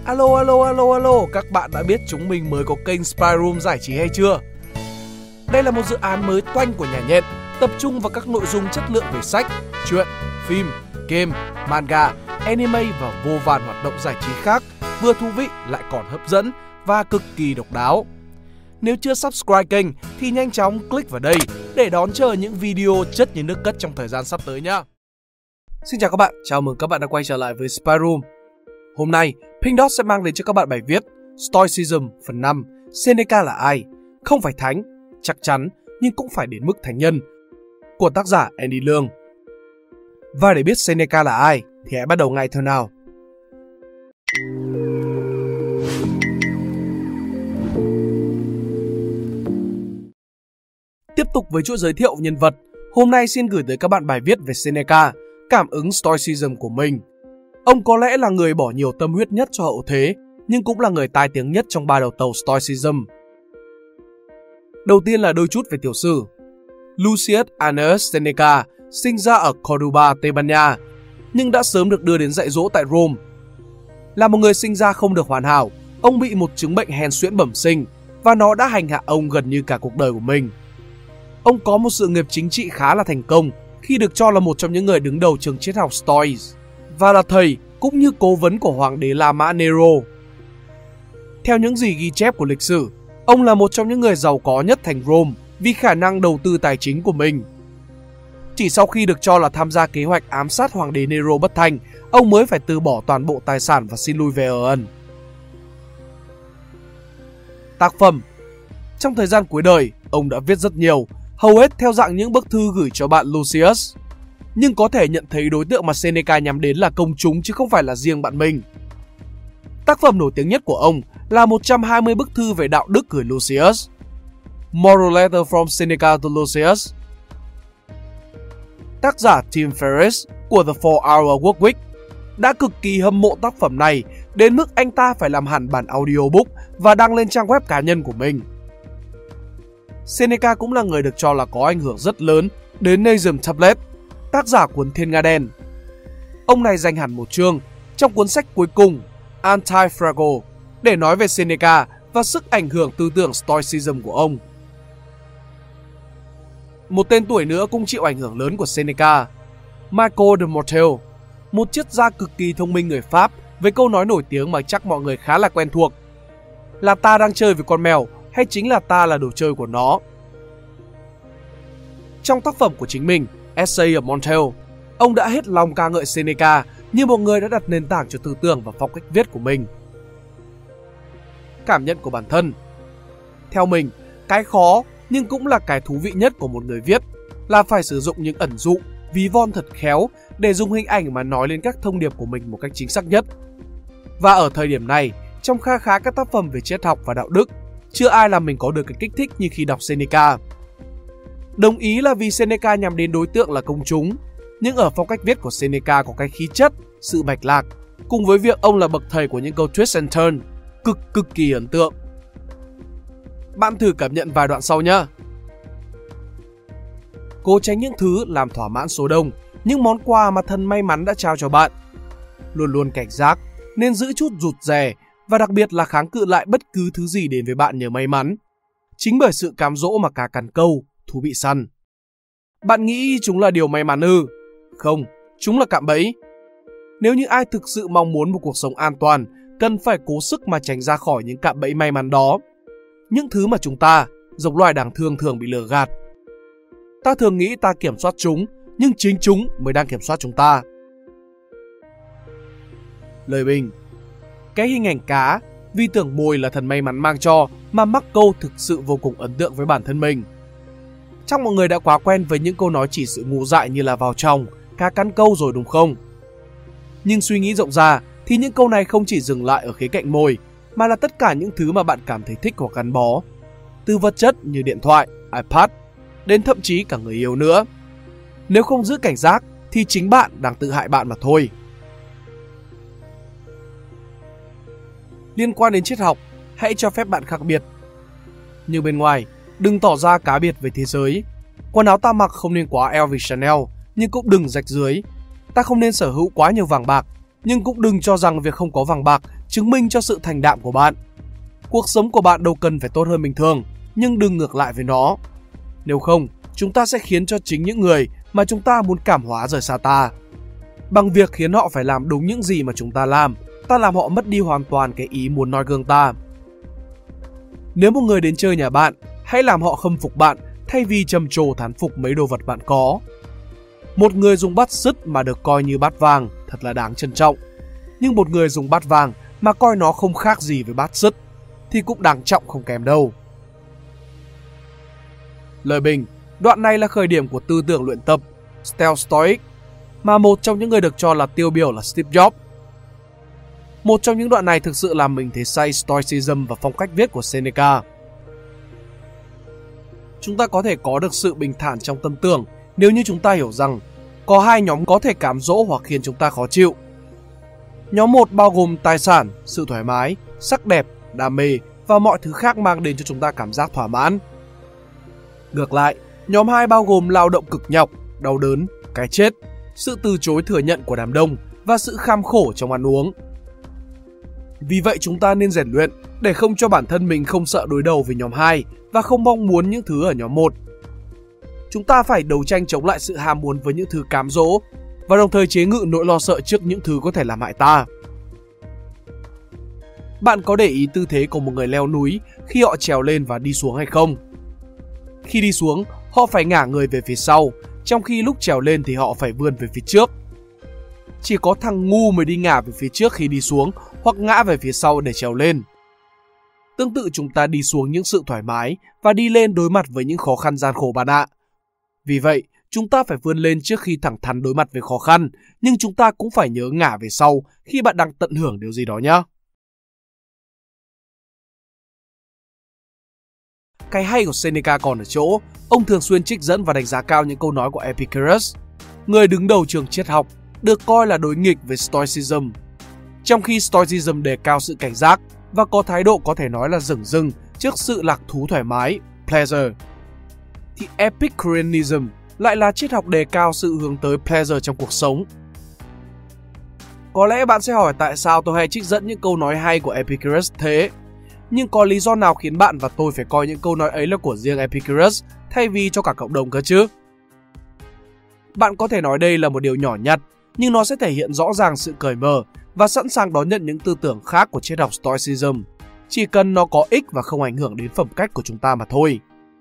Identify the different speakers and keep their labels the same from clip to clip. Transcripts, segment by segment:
Speaker 1: Alo, các bạn đã biết chúng mình mới có kênh Spy Room giải trí hay chưa? Đây là một dự án mới toanh của nhà nhện, tập trung vào các nội dung chất lượng về sách, truyện, phim, game, manga, anime và vô vàn hoạt động giải trí khác, vừa thú vị lại còn hấp dẫn và cực kỳ độc đáo. Nếu chưa subscribe kênh thì nhanh chóng click vào đây để đón chờ những video chất như nước cất trong thời gian sắp tới nhé. Xin chào các bạn, chào mừng các bạn đã quay trở lại với Spy Room. Hôm nay, Pink Dot sẽ mang đến cho các bạn bài viết Stoicism phần 5, Seneca là ai? Không phải thánh, chắc chắn, nhưng cũng phải đến mức thánh nhân, của tác giả Andy Leung. Và để biết Seneca là ai thì hãy bắt đầu ngay thôi nào. Tiếp tục với chuỗi giới thiệu nhân vật, hôm nay xin gửi tới các bạn bài viết về Seneca, cảm ứng Stoicism của mình. Ông có lẽ là người bỏ nhiều tâm huyết nhất cho hậu thế, nhưng cũng là người tai tiếng nhất trong ba đầu tàu Stoicism. Đầu tiên là đôi chút về tiểu sử. Lucius Annaeus Seneca sinh ra ở Corduba, Tây Ban Nha, nhưng đã sớm được đưa đến dạy dỗ tại Rome. Là một người sinh ra không được hoàn hảo, ông bị một chứng bệnh hen suyễn bẩm sinh và nó đã hành hạ ông gần như cả cuộc đời của mình. Ông có một sự nghiệp chính trị khá là thành công khi được cho là một trong những người đứng đầu trường triết học Stoics và là thầy cũng như cố vấn của hoàng đế La Mã Nero. Theo những gì ghi chép của lịch sử, ông là một trong những người giàu có nhất thành Rome vì khả năng đầu tư tài chính của mình. Chỉ sau khi được cho là tham gia kế hoạch ám sát hoàng đế Nero bất thành, ông mới phải từ bỏ toàn bộ tài sản và xin lui về ở ẩn. Tác phẩm. Trong thời gian cuối đời, ông đã viết rất nhiều, hầu hết theo dạng những bức thư gửi cho bạn Lucius. Nhưng có thể nhận thấy đối tượng mà Seneca nhắm đến là công chúng chứ không phải là riêng bạn mình. Tác phẩm nổi tiếng nhất của ông là 120 bức thư về đạo đức gửi Lucius. Moral Letter from Seneca to Lucius. Tác giả Tim Ferriss của The 4-Hour Workweek đã cực kỳ hâm mộ tác phẩm này đến mức anh ta phải làm hẳn bản audiobook và đăng lên trang web cá nhân của mình. Seneca cũng là người được cho là có ảnh hưởng rất lớn đến Nathan Tablet, tác giả cuốn Thiên Nga Đen. Ông này dành hẳn một chương trong cuốn sách cuối cùng Anti-Fragile để nói về Seneca và sức ảnh hưởng tư tưởng Stoicism của ông. Một tên tuổi nữa cũng chịu ảnh hưởng lớn của Seneca, Michael de Montaigne, một triết gia cực kỳ thông minh người Pháp với câu nói nổi tiếng mà chắc mọi người khá là quen thuộc: là ta đang chơi với con mèo hay chính là ta là đồ chơi của nó. Trong tác phẩm của chính mình, Essay of Montaigne, ông đã hết lòng ca ngợi Seneca như một người đã đặt nền tảng cho tư tưởng và phong cách viết của mình. Cảm nhận của bản thân. Theo mình, cái khó nhưng cũng là cái thú vị nhất của một người viết là phải sử dụng những ẩn dụ, ví von thật khéo để dùng hình ảnh mà nói lên các thông điệp của mình một cách chính xác nhất. Và ở thời điểm này, trong kha khá các tác phẩm về triết học và đạo đức, chưa ai làm mình có được cái kích thích như khi đọc Seneca. Đồng ý là vì Seneca nhắm đến đối tượng là công chúng, nhưng ở phong cách viết của Seneca có cái khí chất, sự mạch lạc, cùng với việc ông là bậc thầy của những câu twist and turn, cực kỳ ấn tượng. Bạn thử cảm nhận vài đoạn sau nhé. Cố tránh những thứ làm thỏa mãn số đông, những món quà mà thần may mắn đã trao cho bạn. Luôn luôn cảnh giác, nên giữ chút rụt rè và đặc biệt là kháng cự lại bất cứ thứ gì đến với bạn nhờ may mắn. Chính bởi sự cám dỗ mà cá cắn câu, thú bị săn. Bạn nghĩ chúng là điều may mắn ư? Không, chúng là cạm bẫy. Nếu như ai thực sự mong muốn một cuộc sống an toàn, cần phải cố sức mà tránh ra khỏi những cạm bẫy may mắn đó. Những thứ mà chúng ta, giống loài đáng thương, thường bị lừa gạt. Ta thường nghĩ ta kiểm soát chúng, nhưng chính chúng mới đang kiểm soát chúng ta. Lời bình. Cái hình ảnh cá, vì tưởng mồi là thần may mắn mang cho mà mắc câu thực sự vô cùng ấn tượng với bản thân mình. Chắc mọi người đã quá quen với những câu nói chỉ sự ngu dại như là vào trong, cá cắn câu rồi đúng không? Nhưng suy nghĩ rộng ra thì những câu này không chỉ dừng lại ở khía cạnh mồi, mà là tất cả những thứ mà bạn cảm thấy thích hoặc gắn bó. Từ vật chất như điện thoại, iPad, đến thậm chí cả người yêu nữa. Nếu không giữ cảnh giác thì chính bạn đang tự hại bạn mà thôi. Liên quan đến triết học, hãy cho phép bạn khác biệt. Như bên ngoài, đừng tỏ ra cá biệt với thế giới. Quần áo ta mặc không nên quá LV Chanel, nhưng cũng đừng rách dưới. Ta không nên sở hữu quá nhiều vàng bạc, Nhưng cũng đừng cho rằng việc không có vàng bạc chứng minh cho sự thành đạm của bạn. Cuộc sống của bạn đâu cần phải tốt hơn bình thường, nhưng đừng ngược lại với nó. Nếu không, chúng ta sẽ khiến cho chính những người mà chúng ta muốn cảm hóa rời xa ta. Bằng việc khiến họ phải làm đúng những gì mà chúng ta làm họ mất đi hoàn toàn cái ý muốn noi gương ta. Nếu một người đến chơi nhà bạn, hãy làm họ khâm phục bạn thay vì trầm trồ thán phục mấy đồ vật bạn có. Một người dùng bát sứt mà được coi như bát vàng thật là đáng trân trọng. Nhưng một người dùng bát vàng mà coi nó không khác gì với bát sứt thì cũng đáng trọng không kém đâu. Lời bình, đoạn này là khởi điểm của tư tưởng luyện tập Stealth Stoic mà một trong những người được cho là tiêu biểu là Steve Jobs. Một trong những đoạn này thực sự làm mình thấy say Stoicism và phong cách viết của Seneca. Chúng ta có thể có được sự bình thản trong tâm tưởng nếu như chúng ta hiểu rằng có hai nhóm có thể cám dỗ hoặc khiến chúng ta khó chịu. Nhóm 1 bao gồm tài sản, sự thoải mái, sắc đẹp, đam mê và mọi thứ khác mang đến cho chúng ta cảm giác thỏa mãn. Ngược lại, nhóm 2 bao gồm lao động cực nhọc, đau đớn, cái chết, sự từ chối thừa nhận của đám đông và sự kham khổ trong ăn uống. Vì vậy chúng ta nên rèn luyện để không cho bản thân mình không sợ đối đầu với nhóm 2 và không mong muốn những thứ ở nhóm 1. Chúng ta phải đấu tranh chống lại sự ham muốn với những thứ cám dỗ và đồng thời chế ngự nỗi lo sợ trước những thứ có thể làm hại ta. Bạn có để ý tư thế của một người leo núi khi họ trèo lên và đi xuống hay không? Khi đi xuống, họ phải ngả người về phía sau, trong khi lúc trèo lên thì họ phải vươn về phía trước. Chỉ có thằng ngu mới đi ngả về phía trước khi đi xuống hoặc ngã về phía sau để trèo lên. Tương tự chúng ta đi xuống những sự thoải mái và đi lên đối mặt với những khó khăn gian khổ bạn ạ. Vì vậy, chúng ta phải vươn lên trước khi thẳng thắn đối mặt với khó khăn, nhưng chúng ta cũng phải nhớ ngả về sau khi bạn đang tận hưởng điều gì đó nhé. Cái hay của Seneca còn ở chỗ, ông thường xuyên trích dẫn và đánh giá cao những câu nói của Epicurus, người đứng đầu trường triết học, được coi là đối nghịch với Stoicism. Trong khi Stoicism đề cao sự cảnh giác và có thái độ có thể nói là dửng dưng trước sự lạc thú thoải mái, pleasure, thì Epicureanism lại là triết học đề cao sự hướng tới pleasure trong cuộc sống. Có lẽ bạn sẽ hỏi tại sao tôi hay trích dẫn những câu nói hay của Epicurus thế, nhưng có lý do nào khiến bạn và tôi phải coi những câu nói ấy là của riêng Epicurus thay vì cho cả cộng đồng cơ chứ? Bạn có thể nói đây là một điều nhỏ nhặt, nhưng nó sẽ thể hiện rõ ràng sự cởi mở và sẵn sàng đón nhận những tư tưởng khác của triết học Stoicism, chỉ cần nó có ích và không ảnh hưởng đến phẩm cách của chúng ta mà thôi.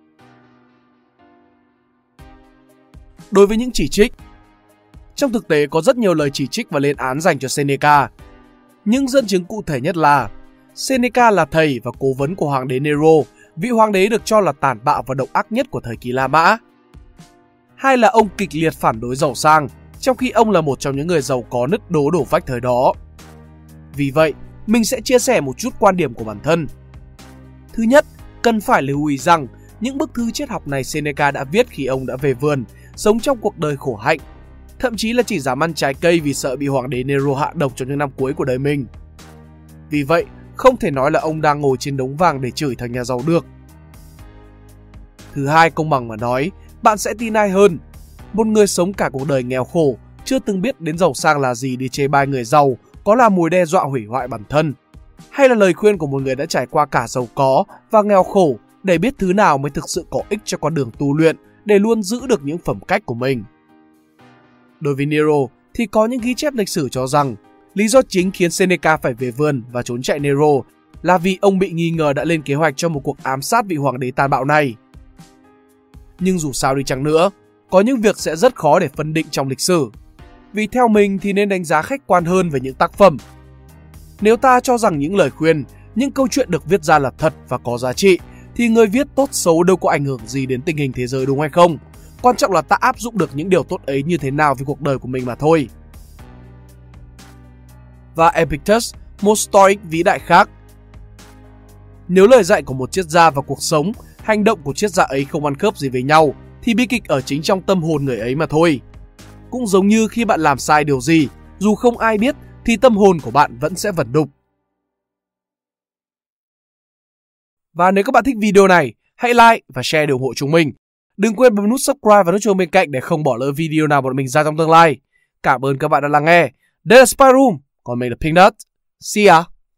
Speaker 1: Đối với những chỉ trích, trong thực tế có rất nhiều lời chỉ trích và lên án dành cho Seneca. Những dẫn chứng cụ thể nhất là Seneca là thầy và cố vấn của hoàng đế Nero, vị hoàng đế được cho là tàn bạo và độc ác nhất của thời kỳ La Mã. Hai là ông kịch liệt phản đối giàu sang, trong khi ông là một trong những người giàu có nứt đố đổ vách thời đó. Vì vậy, mình sẽ chia sẻ một chút quan điểm của bản thân. Thứ nhất, cần phải lưu ý rằng những bức thư triết học này Seneca đã viết khi ông đã về vườn, sống trong cuộc đời khổ hạnh, thậm chí là chỉ dám ăn trái cây vì sợ bị hoàng đế Nero hạ độc trong những năm cuối của đời mình. Vì vậy, không thể nói là ông đang ngồi trên đống vàng để chửi thằng nhà giàu được. Thứ hai, công bằng mà nói, bạn sẽ tin ai hơn? Một người sống cả cuộc đời nghèo khổ, chưa từng biết đến giàu sang là gì để chê bai người giàu, có là mối đe dọa hủy hoại bản thân? Hay là lời khuyên của một người đã trải qua cả giàu có và nghèo khổ để biết thứ nào mới thực sự có ích cho con đường tu luyện để luôn giữ được những phẩm cách của mình? Đối với Nero thì có những ghi chép lịch sử cho rằng lý do chính khiến Seneca phải về vườn và trốn chạy Nero là vì ông bị nghi ngờ đã lên kế hoạch cho một cuộc ám sát vị hoàng đế tàn bạo này. Nhưng dù sao đi chăng nữa, có những việc sẽ rất khó để phân định trong lịch sử. Vì theo mình thì nên đánh giá khách quan hơn về những tác phẩm. Nếu ta cho rằng những lời khuyên, những câu chuyện được viết ra là thật và có giá trị, thì người viết tốt xấu đâu có ảnh hưởng gì đến tình hình thế giới, đúng hay không? Quan trọng là ta áp dụng được những điều tốt ấy như thế nào với cuộc đời của mình mà thôi. Và Epictetus, một Stoic vĩ đại khác. Nếu lời dạy của một triết gia và cuộc sống, hành động của triết gia ấy không ăn khớp gì với nhau, thì bi kịch ở chính trong tâm hồn người ấy mà thôi. Cũng giống như khi bạn làm sai điều gì, dù không ai biết thì tâm hồn của bạn vẫn sẽ vẩn đục. Và nếu các bạn thích video này, hãy like và share để ủng hộ chúng mình. Đừng quên bấm nút subscribe và nút chuông bên cạnh để không bỏ lỡ video nào bọn mình ra trong tương lai. Cảm ơn các bạn đã lắng nghe. Đây là Spy Room. Còn mình là Pink Nut. See ya!